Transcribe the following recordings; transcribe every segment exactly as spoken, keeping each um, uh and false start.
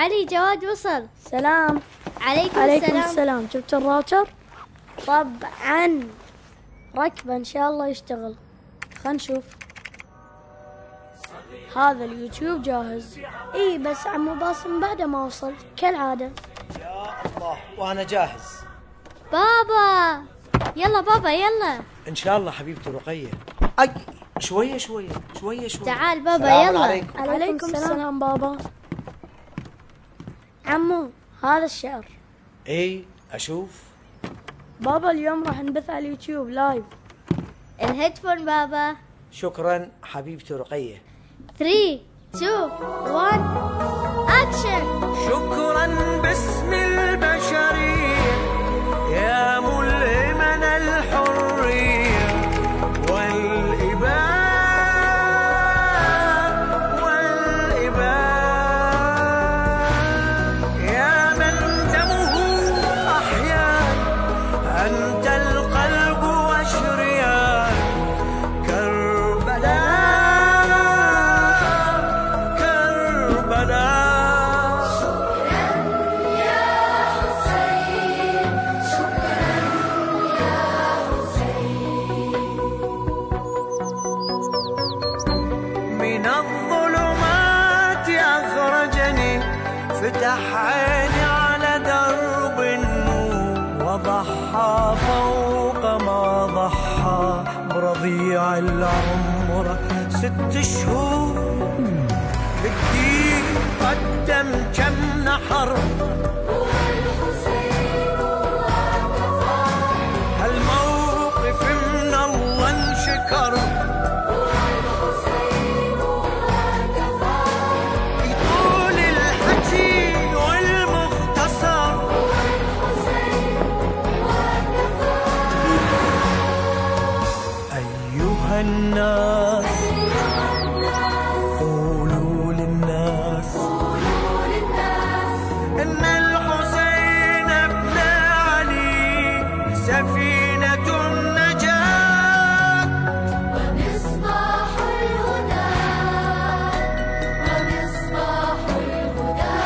علي جواد وصل. سلام. عليكم, عليكم السلام. السلام. جبت الراوتر؟ طبعا ركبه ان شاء الله يشتغل. خلينا نشوف. هذا اليوتيوب جاهز. اي بس عمو باسم بعد ما وصل كالعادة. يا الله وانا جاهز. بابا يلا بابا يلا. ان شاء الله حبيبتي رقية. اي شوية شوية شوية شوية. تعال بابا السلام يلا. عليكم. عليكم السلام بابا. عمو هذا الشعر. اي اشوف. بابا اليوم راح نبث على اليوتيوب لايف. الهيدفون بابا. شكرا حبيبتي رقية. ثلاثة اثنين واحد اكشن. شكرا باسم البشرية يا ملهمنا الحرية والإباء والإباء يا من دمه أحيان أنت القلب وشريان كربلاء كربلاء. من الظلمات أخرجني فتح عيني على درب النور وضحى فوق ما ضحى برضيع العمر ست شهور بالدين قدم كم نحر هالموقف من الله انشكر يطول الحكي والمختصر أيها الناس قولوا للناس إن الحسين ابن علي سفينة النجاة ومصباح الهدى ومصباح الهدى.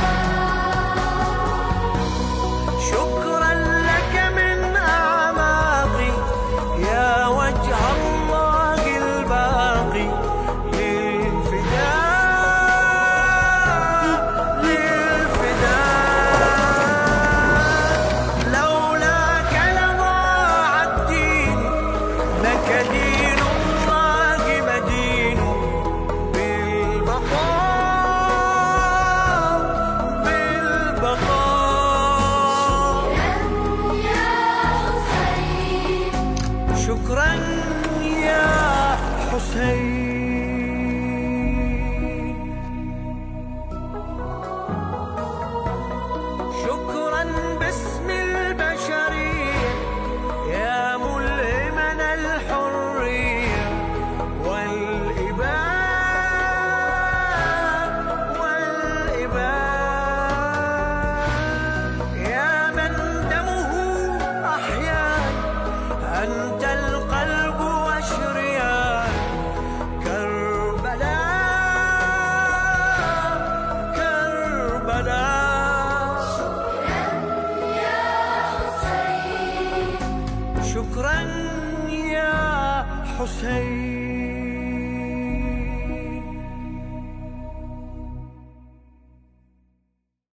شكرا لك من أعماقي يا وجه الله الباقي للفداء للفداء. لولاك لضاع الدين لك دين الله مدين بالبقاء بالبقاء. يا حسين شكرا يا حسين. شكرا باسم البشرية يا ملهمنا الحرية والإباء والإباء يا من دمه أحيان أنت القلب وشريان كربلاء كربلاء. يا حسين شكرا يا حسين.